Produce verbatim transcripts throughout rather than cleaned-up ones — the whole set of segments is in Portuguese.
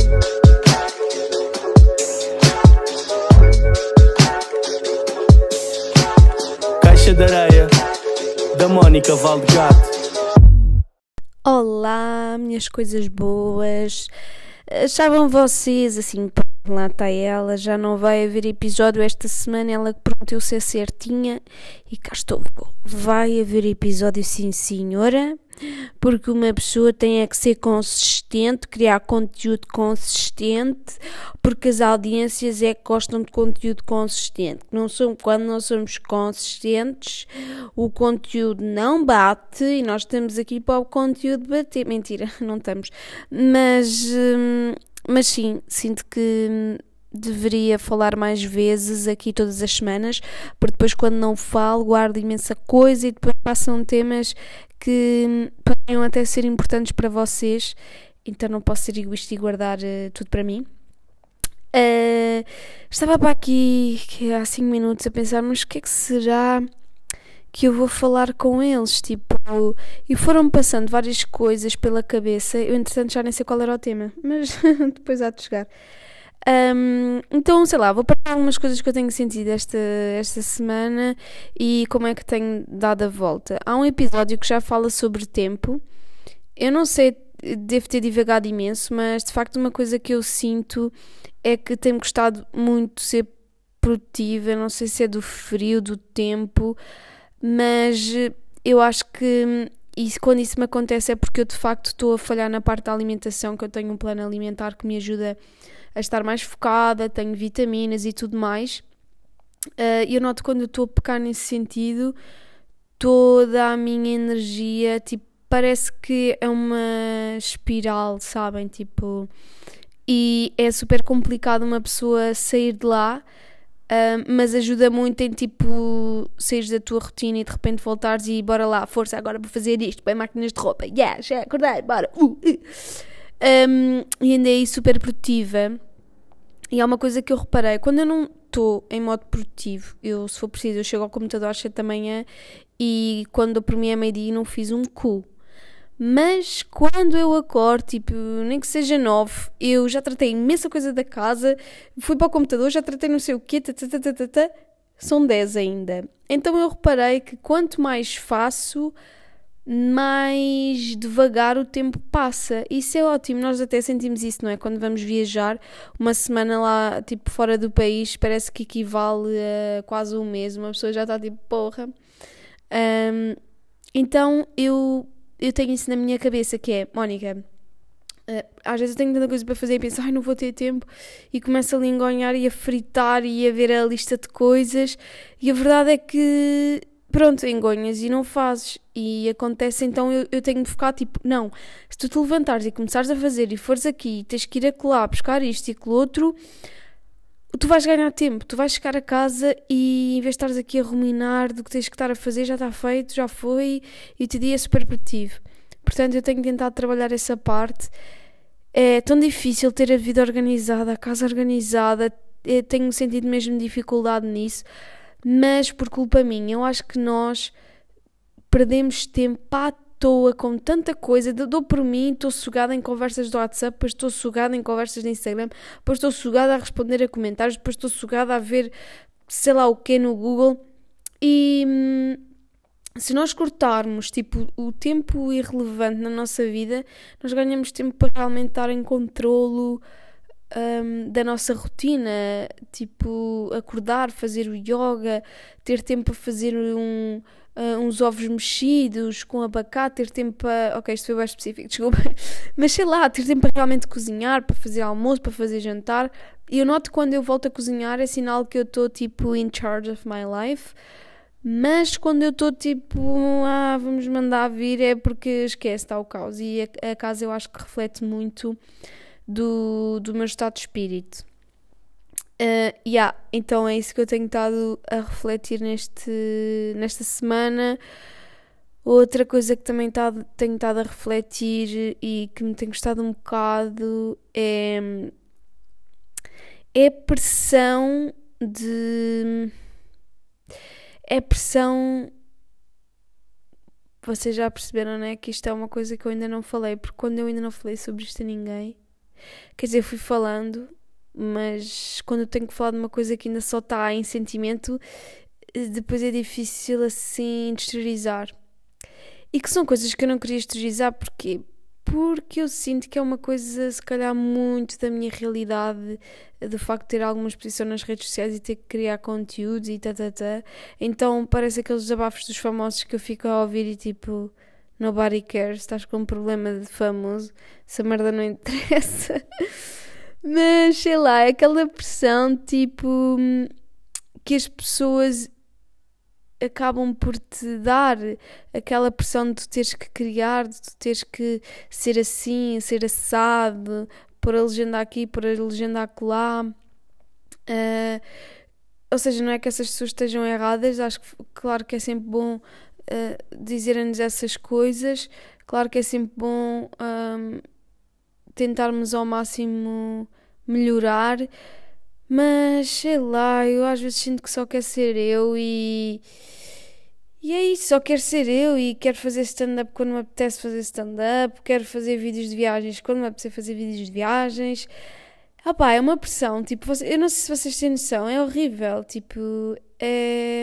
Caixa de Areia, da Mónica Valdegato. Olá, minhas coisas boas. Achavam vocês, assim, lá está ela, já não vai haver episódio esta semana, ela prometeu ser certinha e cá estou eu. Vai haver episódio, sim senhora, porque uma pessoa tem é que ser consistente, criar conteúdo consistente, porque as audiências é que gostam de conteúdo consistente. Não somos, quando não somos consistentes, o conteúdo não bate e nós estamos aqui para o conteúdo bater. Mentira, não estamos. Mas, hum, mas sim, sinto que hum, deveria falar mais vezes aqui todas as semanas, porque depois quando não falo guardo imensa coisa e depois passam temas que podem até ser importantes para vocês, então não posso ser egoísta e guardar uh, tudo para mim. Uh, estava para aqui que há cinco minutos a pensar, mas o que é que será que eu vou falar com eles? Tipo, e foram passando várias coisas pela cabeça, eu entretanto já nem sei qual era o tema, mas depois há de chegar. Um, então, sei lá, vou partilhar algumas coisas que eu tenho sentido esta, esta semana e como é que tenho dado a volta. Há um episódio que já fala sobre tempo. Eu não sei, devo ter divagado imenso, mas de facto uma coisa que eu sinto é que tenho gostado muito de ser produtiva. Não sei se é do frio, do tempo, mas eu acho que isso, quando isso me acontece é porque eu de facto estou a falhar na parte da alimentação, que eu tenho um plano alimentar que me ajuda a estar mais focada, tenho vitaminas e tudo mais. Uh, eu noto quando eu estou a pecar nesse sentido, toda a minha energia, tipo, parece que é uma espiral, sabem? Tipo, e é super complicado uma pessoa sair de lá, uh, mas ajuda muito em, tipo, saíres da tua rotina e de repente voltares e bora lá, força, agora vou fazer isto, bem máquinas de roupa, yeah, já acordei, bora, uh, uh. Um, e ainda é super produtiva. E há uma coisa que eu reparei, quando eu não estou em modo produtivo, eu, se for preciso, eu chego ao computador às sete da manhã e quando eu por mim é meio-dia não fiz um cu. Mas quando eu acordo, tipo, nem que seja nove, eu já tratei imensa coisa da casa, fui para o computador, já tratei não sei o quê, tatatatata, são dez ainda. Então eu reparei que quanto mais faço, mais devagar o tempo passa. Isso é ótimo, nós até sentimos isso, não é? Quando vamos viajar, uma semana lá, tipo, fora do país, parece que equivale a quase um mês, uma pessoa já está tipo, porra. Um, então, eu, eu tenho isso na minha cabeça, que é, Mónica, uh, às vezes eu tenho tanta coisa para fazer e penso, ai, não vou ter tempo, e começo a lingonhar e a fritar e a ver a lista de coisas, e a verdade é que pronto, engonhas e não fazes. E acontece, então eu, eu tenho de focar, tipo, não, se tu te levantares e começares a fazer e fores aqui e tens que ir acolá, buscar isto e aquilo outro, tu vais ganhar tempo, tu vais chegar a casa e em vez de estares aqui a ruminar do que tens que estar a fazer, já está feito, já foi, e o teu dia é super produtivo. Portanto, eu tenho tentado trabalhar essa parte. É tão difícil ter a vida organizada, a casa organizada, eu tenho sentido mesmo dificuldade nisso. Mas por culpa minha, eu acho que nós perdemos tempo à toa com tanta coisa. Dou por mim, estou sugada em conversas do WhatsApp, depois estou sugada em conversas do Instagram, depois estou sugada a responder a comentários, depois estou sugada a ver sei lá o que no Google. E hum, se nós cortarmos tipo, o tempo irrelevante na nossa vida, nós ganhamos tempo para realmente estar em controlo Um, da nossa rotina, tipo acordar, fazer o yoga, ter tempo para fazer um, uh, uns ovos mexidos com abacate, ter tempo para, ok, isto foi bem específico, desculpa, mas sei lá, ter tempo para realmente cozinhar, para fazer almoço, para fazer jantar. E eu noto que quando eu volto a cozinhar é sinal que eu estou tipo in charge of my life, mas quando eu estou tipo, ah, vamos mandar vir, é porque esquece, está o caos. E a, a casa eu acho que reflete muito Do, do meu estado de espírito. Uh, yeah, então é isso que eu tenho estado a refletir neste, nesta semana. Outra coisa que também tá, tenho estado a refletir e que me tem gostado um bocado é, é a pressão de... É a pressão... Vocês já perceberam, não é? Que isto é uma coisa que eu ainda não falei, porque quando eu ainda não falei sobre isto a ninguém, Quer dizer, fui falando, mas quando eu tenho que falar de uma coisa que ainda só está em sentimento, depois é difícil assim exteriorizar. E que são coisas que eu não queria exteriorizar, porquê? Porque eu sinto que é uma coisa, se calhar, muito da minha realidade, do facto de ter alguma exposição nas redes sociais e ter que criar conteúdos e tatatá. Então parece aqueles desabafos dos famosos que eu fico a ouvir e tipo, nobody cares, estás com um problema de famoso, essa merda não interessa. Mas sei lá, é aquela pressão tipo que as pessoas acabam por te dar, aquela pressão de tu teres que criar, de tu teres que ser assim, ser assado, pôr a legenda aqui, pôr a legenda acolá. Uh, ou seja, não é que essas pessoas estejam erradas, acho que claro que é sempre bom uh, dizerem-nos essas coisas, claro que é sempre bom um, tentarmos ao máximo melhorar, mas sei lá, eu às vezes sinto que só quero ser eu e, e é isso, só quero ser eu e quero fazer stand-up quando me apetece fazer stand-up, quero fazer vídeos de viagens quando me apetece fazer vídeos de viagens. Ah pá, é uma pressão, tipo, eu não sei se vocês têm noção, é horrível, tipo, é,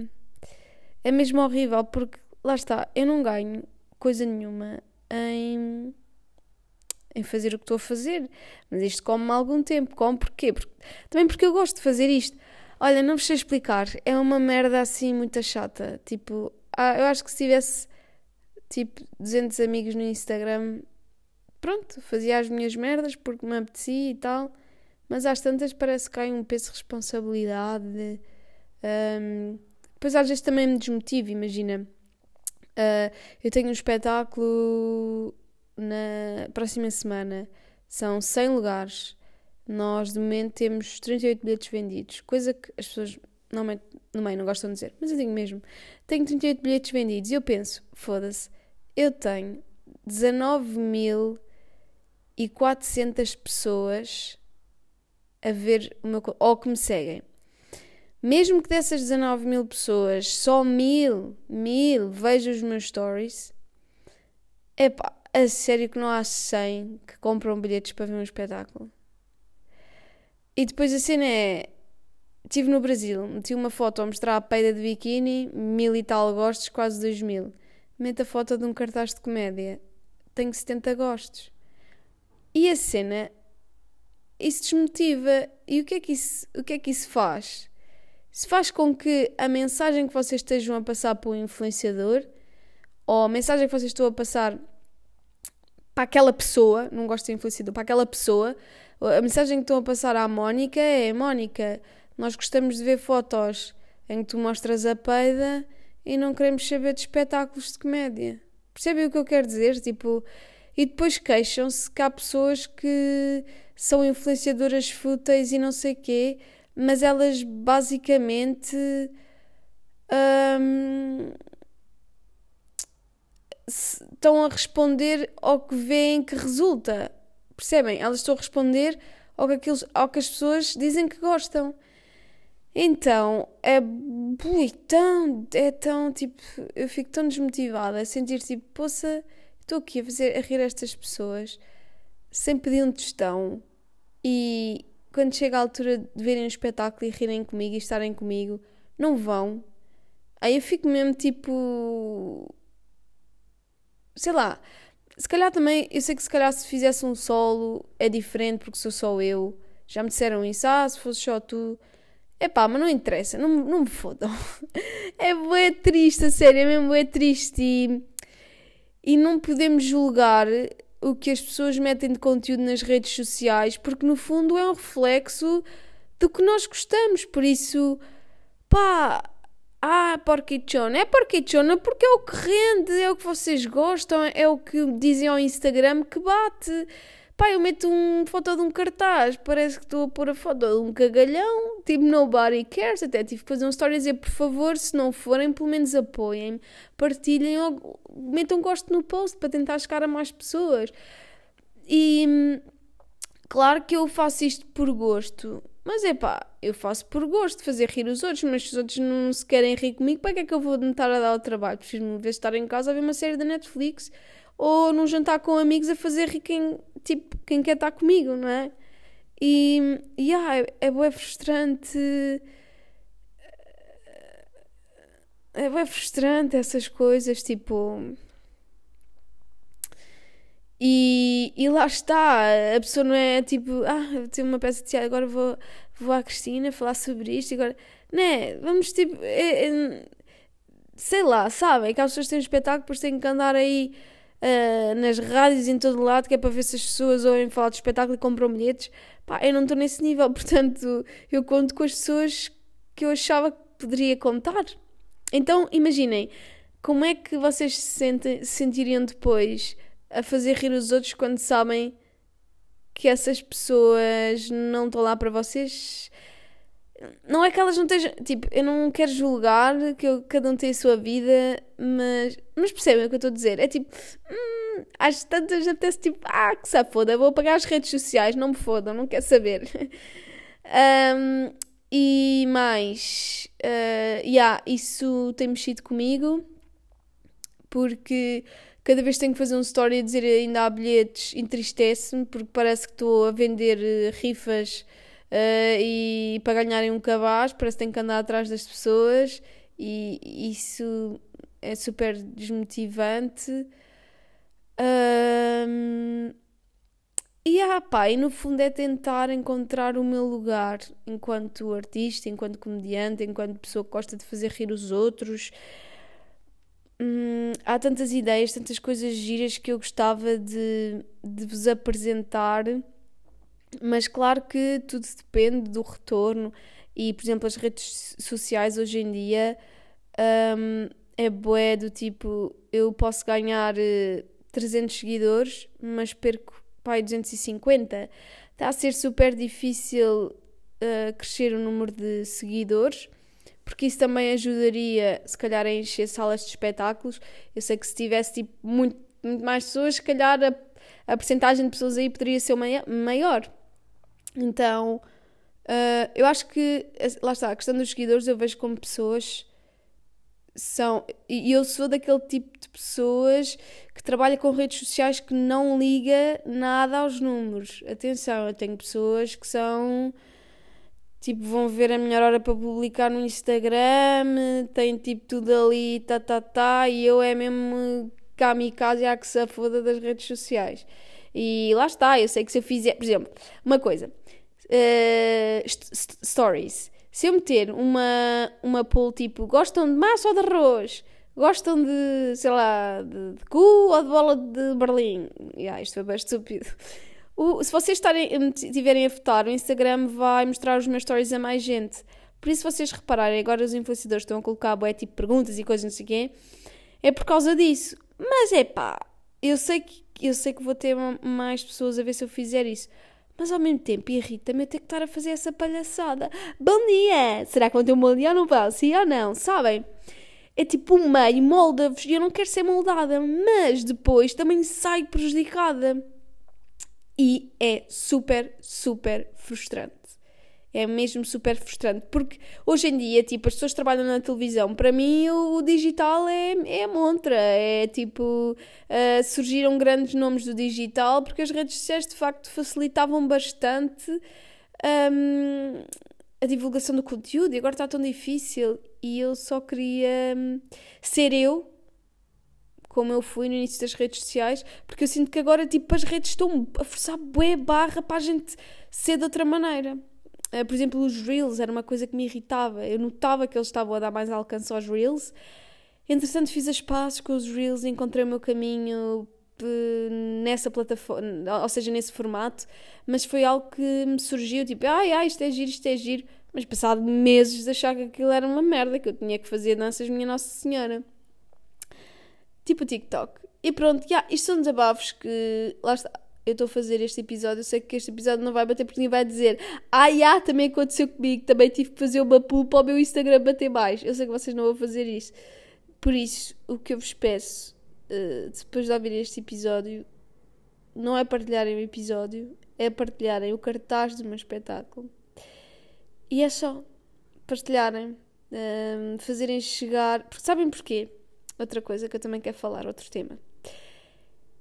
é mesmo horrível, porque lá está, eu não ganho coisa nenhuma em... em fazer o que estou a fazer, mas isto come-me algum tempo. Come porquê? Porque, também porque eu gosto de fazer isto. Olha, não vos sei explicar, é uma merda assim muito chata, tipo, ah, eu acho que se tivesse tipo duzentos amigos no Instagram, pronto, fazia as minhas merdas porque me apetecia e tal, mas às tantas parece que cai um peso de responsabilidade, um, depois às vezes também me desmotivo, imagina, uh, eu tenho um espetáculo na próxima semana, são cem lugares, nós de momento temos trinta e oito bilhetes vendidos, coisa que as pessoas normalmente no meio não gostam de dizer, mas eu digo mesmo, tenho trinta e oito bilhetes vendidos e eu penso, foda-se, eu tenho dezanove mil e quatrocentas pessoas a ver o meu, ou que me seguem. Mesmo que dessas dezanove mil pessoas, só mil, mil vejam os meus stories, epá, a sério que não há cem que compram bilhetes para ver um espetáculo. E depois a cena é, estive no Brasil, meti uma foto a mostrar a peida de biquíni, mil e tal gostos, quase dois mil. Meto a foto de um cartaz de comédia, tenho setenta gostos. E a cena, isso desmotiva. E o que é que isso, o que é que isso faz? Isso faz com que a mensagem que vocês estejam a passar para o influenciador, ou a mensagem que vocês estão a passar para aquela pessoa, não gosto de influenciador, para aquela pessoa, a mensagem que estão a passar à Mónica é: Mónica, nós gostamos de ver fotos em que tu mostras a peida e não queremos saber de espetáculos de comédia. Percebem o que eu quero dizer? Tipo, e depois queixam-se que há pessoas que são influenciadoras fúteis e não sei quê, mas elas basicamente hum, estão a responder ao que veem que resulta. Percebem? Elas estão a responder ao que, aqueles, ao que as pessoas dizem que gostam. Então, é, ui, tão, é tão, tipo, eu fico tão desmotivada a sentir, tipo, poça, estou aqui a fazer, a rir estas pessoas sem pedir um tostão e quando chega a altura de verem um espetáculo e rirem comigo e estarem comigo, não vão. Aí eu fico mesmo, tipo, sei lá, se calhar também, eu sei que se calhar se fizesse um solo é diferente porque sou só eu. Já me disseram isso, ah, se fosse só tu. Epá, mas não interessa, não, não me fodam. É bué triste, a sério, é mesmo bué triste. E, e não podemos julgar o que as pessoas metem de conteúdo nas redes sociais, porque no fundo é um reflexo do que nós gostamos. Por isso, pá, ah, porquichona. É porquichona porque é o que rende, é o que vocês gostam, é o que dizem ao Instagram que bate. Pá, eu meto uma foto de um cartaz, parece que estou a pôr a foto de um cagalhão, tipo, nobody cares. Até tive que fazer um story a dizer, por favor, se não forem, pelo menos apoiem, partilhem ou metam gosto no post para tentar chegar a mais pessoas. E claro que eu faço isto por gosto, mas é pá, eu faço por gosto de fazer rir os outros, mas se os outros não se querem rir comigo, para que é que eu vou me estar a dar o trabalho? Prefiro-me ver estar em casa a ver uma série da Netflix ou num jantar com amigos a fazer rir quem, tipo, quem quer estar comigo, não é? E, yeah, é, é bué frustrante. É bué frustrante essas coisas, tipo... E, e lá está, a pessoa não é tipo, ah, eu tenho uma peça de teatro, agora vou, vou à Cristina falar sobre isto, agora, né, vamos tipo, é, é, sei lá, sabem, aquelas pessoas que têm um espetáculo, depois têm que andar aí uh, nas rádios em todo lado, que é para ver se as pessoas ouvem falar do espetáculo e compram bilhetes. Pá, eu não estou nesse nível, portanto, eu conto com as pessoas que eu achava que poderia contar. Então, imaginem, como é que vocês se, sentem, se sentiriam depois a fazer rir os outros quando sabem que essas pessoas não estão lá para vocês? Não é que elas não estejam... Tipo, eu não quero julgar, que eu, cada um tem a sua vida, mas, mas percebem o que eu estou a dizer? É tipo, hum, às tantas apetece tipo, ah, que se foda, vou apagar as redes sociais, não me fodam, não quero saber. um, e mais, uh, yeah, isso tem mexido comigo, porque cada vez que tenho que fazer um story a dizer ainda há bilhetes, entristece-me, porque parece que estou a vender uh, rifas uh, e para ganharem um cabaz, parece que tenho que andar atrás das pessoas, e isso é super desmotivante. Um, e, ah, pá, e no fundo é tentar encontrar o meu lugar enquanto artista, enquanto comediante, enquanto pessoa que gosta de fazer rir os outros. Hum, há tantas ideias, tantas coisas giras que eu gostava de, de vos apresentar, mas claro que tudo depende do retorno. E, por exemplo, as redes sociais hoje em dia um, é bué do tipo, eu posso ganhar uh, trezentos seguidores, mas perco, pá, duzentos e cinquenta. Está a ser super difícil uh, crescer o número de seguidores, porque isso também ajudaria, se calhar, a encher salas de espetáculos. Eu sei que se tivesse tipo, muito, muito mais pessoas, se calhar a, a percentagem de pessoas aí poderia ser maior. Então, uh, eu acho que, lá está, a questão dos seguidores eu vejo como pessoas são... E eu sou daquele tipo de pessoas que trabalha com redes sociais que não liga nada aos números. Atenção, eu tenho pessoas que são... Tipo, vão ver a melhor hora para publicar no Instagram, tem tipo tudo ali, tá, tá, tá, e eu é mesmo kamikaze à que se foda das redes sociais. E lá está, eu sei que se eu fizer, por exemplo, uma coisa, uh, st- stories, se eu meter uma, uma poll tipo, gostam de massa ou de arroz? Gostam de, sei lá, de, de cu ou de bola de Berlim? Yeah, isto foi bem estúpido. O, se vocês estiverem a votar, o Instagram vai mostrar os meus stories a mais gente. Por isso, se vocês repararem, agora os influenciadores estão a colocar bué, tipo perguntas e coisas, não sei o quê, é por causa disso. Mas é pá, eu sei que, eu sei que vou ter mais pessoas a ver se eu fizer isso. Mas ao mesmo tempo irrita-me eu ter que estar a fazer essa palhaçada. Bom dia! Será que vão ter um bom dia ou não vão? Sim ou não? Sabem? É tipo um meio, molda-vos, e eu não quero ser moldada, mas depois também saio prejudicada. E é super, super frustrante. É mesmo super frustrante. Porque hoje em dia, tipo, as pessoas que trabalham na televisão, para mim o digital é, é a montra. É tipo, uh, surgiram grandes nomes do digital porque as redes sociais de facto facilitavam bastante um, a divulgação do conteúdo. E agora está tão difícil. E eu só queria um, ser eu, como eu fui no início das redes sociais, porque eu sinto que agora tipo, as redes estão a forçar bué barra para a gente ser de outra maneira. Uh, por exemplo, os Reels era uma coisa que me irritava. Eu notava que eles estavam a dar mais alcance aos Reels. Entretanto, fiz as pazes com os Reels e encontrei o meu caminho uh, nessa plataforma, ou seja, nesse formato. Mas foi algo que me surgiu, tipo, ai, ai, isto é giro, isto é giro. Mas passado meses de achar que aquilo era uma merda, que eu tinha que fazer danças minha Nossa Senhora. Tipo o TikTok. E pronto, yeah, isto são desabafos que... Lá está, eu estou a fazer este episódio, eu sei que este episódio não vai bater porque ninguém vai dizer ah, yeah, também aconteceu comigo, também tive que fazer uma pull para o meu Instagram bater mais. Eu sei que vocês não vão fazer isso. Por isso, o que eu vos peço, uh, depois de ouvir este episódio, não é partilharem o episódio, é partilharem o cartaz do meu espetáculo. E é só partilharem, uh, fazerem chegar... Porque sabem porquê? Outra coisa que eu também quero falar, outro tema.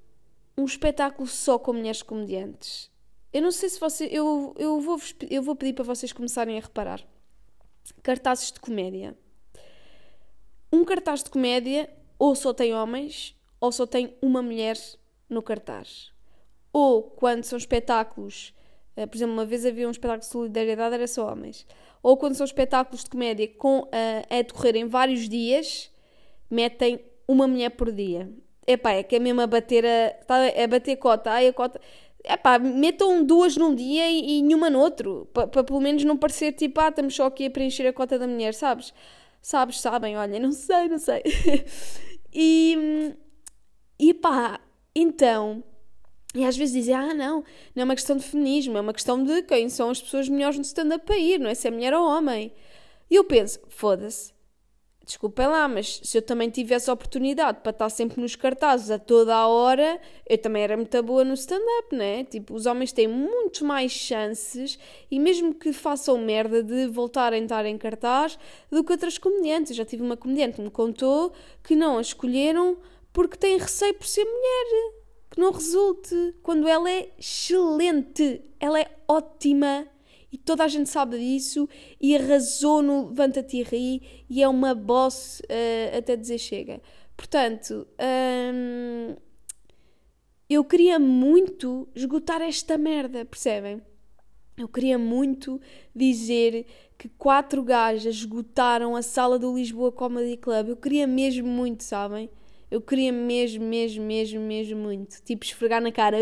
um espetáculo só com mulheres comediantes. Eu não sei se vocês... Eu, eu, vou, eu vou pedir para vocês começarem a reparar. Cartazes de comédia. Um cartaz de comédia ou só tem homens ou só tem uma mulher no cartaz. Ou quando são espetáculos... Por exemplo, uma vez havia um espetáculo de solidariedade, era só homens. Ou quando são espetáculos de comédia com, uh, a decorrer em vários dias, metem uma mulher por dia. Epá, é que é mesmo a bater a, tá, a bater cota. Ai, a cota... Epá, metam duas num dia e, e nenhuma no outro. Para pa, pelo menos não parecer tipo, ah, estamos só aqui a preencher a cota da mulher, sabes? Sabes, sabem, olha, não sei, não sei. e, e pá, então... E às vezes dizem, ah não, não é uma questão de feminismo, é uma questão de quem são as pessoas melhores no stand-up para ir, não é se é mulher ou homem. E eu penso, foda-se, desculpem lá, mas se eu também tivesse a oportunidade para estar sempre nos cartazes a toda a hora, eu também era muito boa no stand-up, não é? Tipo, os homens têm muito mais chances, e mesmo que façam merda, de voltarem a estar em cartaz do que outras comediantes. Eu já tive uma comediante que me contou que não a escolheram porque tem receio por ser mulher. Que não resulte, quando ela é excelente, ela é ótima e toda a gente sabe disso e arrasou no Levanta-te e Ri e é uma boss uh, até dizer chega. Portanto, hum, eu queria muito esgotar esta merda, percebem? Eu queria muito dizer que quatro gajas esgotaram a sala do Lisboa Comedy Club. Eu queria mesmo muito, sabem? Eu queria mesmo, mesmo, mesmo, mesmo muito. Tipo, esfregar na cara.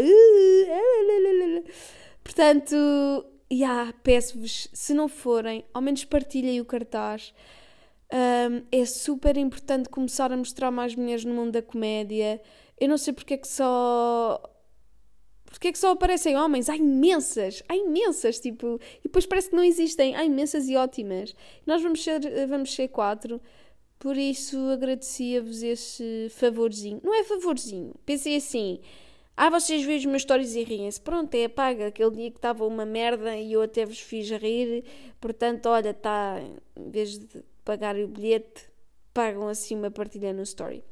Portanto, yeah, peço-vos, se não forem, ao menos partilhem o cartaz. Um, é super importante começar a mostrar mais mulheres no mundo da comédia. Eu não sei porque é que só... Porque é que só aparecem homens? Há imensas, há imensas, tipo... E depois parece que não existem. Há imensas e ótimas. Nós vamos ser, vamos ser quatro... Por isso agradecia-vos esse favorzinho. Não é favorzinho. Pensei assim. Ah, vocês veem os meus stories e riem-se. Pronto, é paga. Aquele dia que estava uma merda e eu até vos fiz rir. Portanto, olha, tá, em vez de pagar o bilhete, pagam assim uma partilha no story.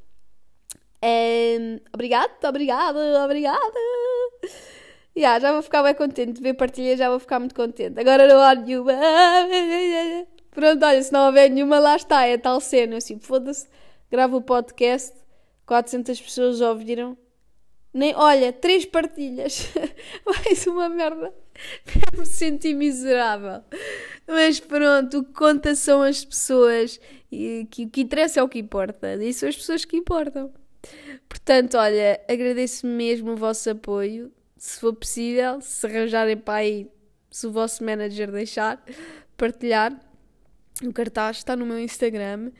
Um, obrigado, obrigada, obrigada. Yeah, já vou ficar bem contente de ver partilha. Já vou ficar muito contente. Agora não há nenhuma... Pronto, olha, se não houver nenhuma, lá está, é tal cena. Assim, foda-se, gravo o podcast, quatrocentas pessoas já ouviram. Nem, olha, três partilhas. Mais uma merda. Me senti miserável. Mas pronto, o que conta são as pessoas. E que, o que interessa é o que importa. E são as pessoas que importam. Portanto, olha, agradeço mesmo o vosso apoio. Se for possível, se arranjarem para aí, se o vosso manager deixar, partilhar. O cartaz está no meu Instagram.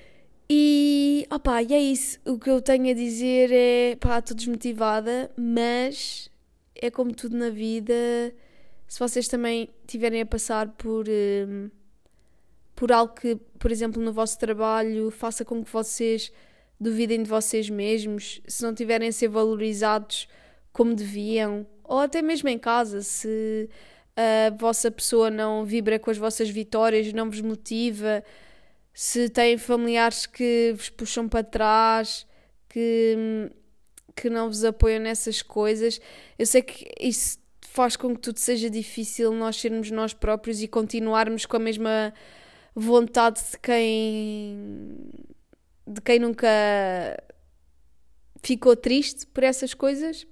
E, opá, e é isso. O que eu tenho a dizer é, pá, estou desmotivada, mas é como tudo na vida. Se vocês também tiverem a passar por, um, por algo que, por exemplo, no vosso trabalho, faça com que vocês duvidem de vocês mesmos, se não tiverem a ser valorizados como deviam, ou até mesmo em casa, se... a vossa pessoa não vibra com as vossas vitórias, não vos motiva, se têm familiares que vos puxam para trás, que, que não vos apoiam nessas coisas, eu sei que isso faz com que tudo seja difícil, nós sermos nós próprios e continuarmos com a mesma vontade de quem, de quem nunca ficou triste por essas coisas.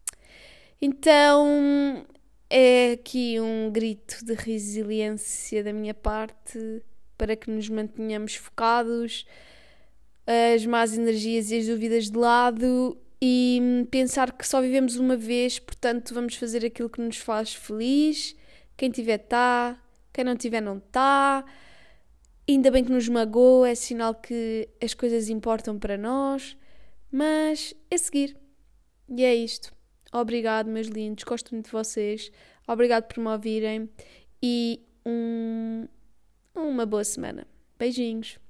Então... é aqui um grito de resiliência da minha parte para que nos mantenhamos focados, as más energias e as dúvidas de lado e pensar que só vivemos uma vez, portanto vamos fazer aquilo que nos faz feliz. Quem tiver tá, quem não tiver não tá. Ainda bem que nos magoa, é sinal que as coisas importam para nós, mas é seguir. E é isto. Obrigado, meus lindos, gosto muito de vocês. Obrigado por me ouvirem e um, uma boa semana. Beijinhos.